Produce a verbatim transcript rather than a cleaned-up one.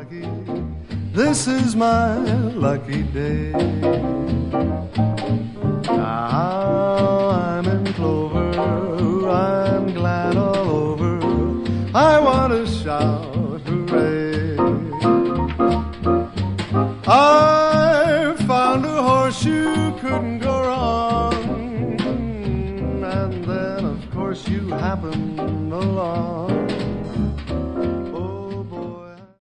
lucky. This is my lucky day. Now I'm in clover, I'm glad all over. I want to shout hooray. I found a horse you couldn't go wrong, and then of course you happened along.